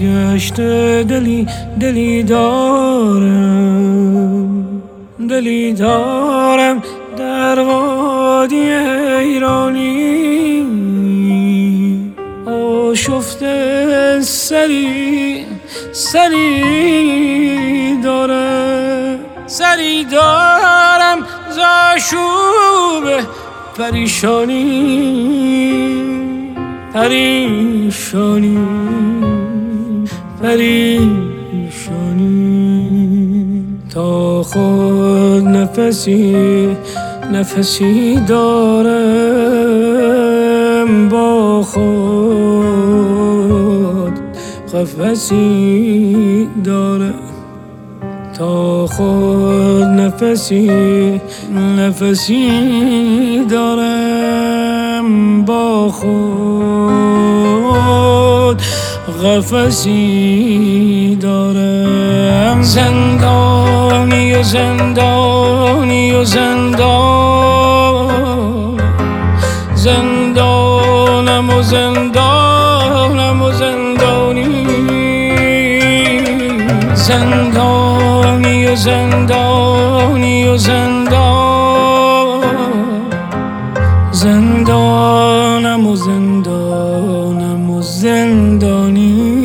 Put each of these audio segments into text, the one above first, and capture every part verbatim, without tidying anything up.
سرگشته دلی دلی دارم دلی دارم در وادی ایرانی آشفته سری سری دارم سری دارم زاشوب پریشانی پریشانی پریشانی تا خود نفسی نفسی دارم با خود قفسی دارم تا خود نفسی نفسی دارم با خود قفسی دارم زندانی و زندانی و زندان زندانم و زندانم و زندانی زندانی و زندانی و زندان زندانم و زندانم و زندانی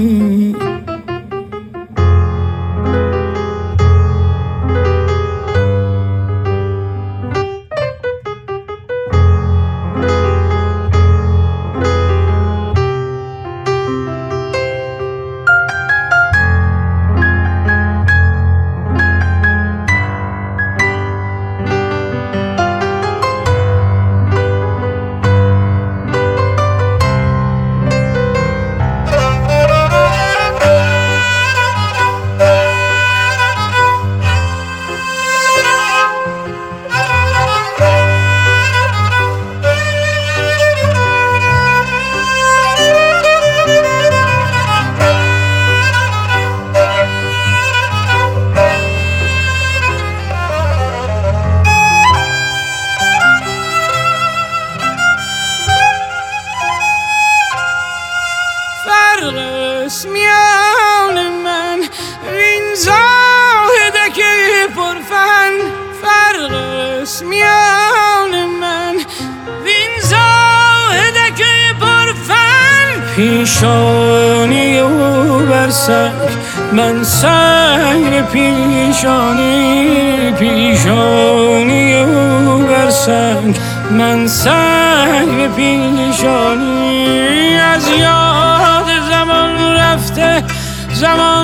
میان من وین زاهدک پرفن فرق است میان من وین زاهدک پرفن پیشانی او بر سنگ من سنگ پیشانی پیشانی او بر سنگ من سنگ پیشانی از یاد زمان رفته زمان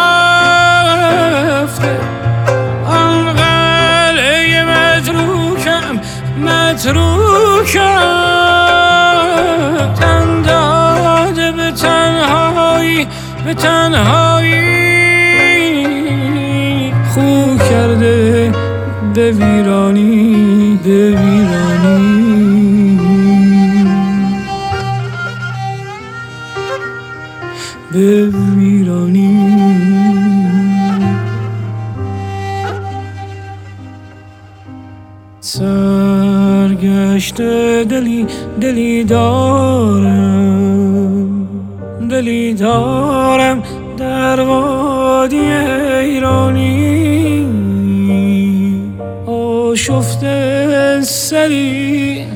رفته آن قلعه متروکم متروکم تن داده به تنهایی به تنهایی خو کرده به ویرانی به ویرانی به ویرانی سرگشته دلی دلی دارم دلی دارم در وادی ایرانی آشفته سری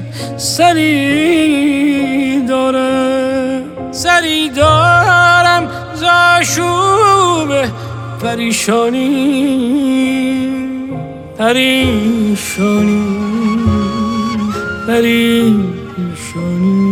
سری دارم سری دارم زاشوب پریشانی پریشانی پریشانی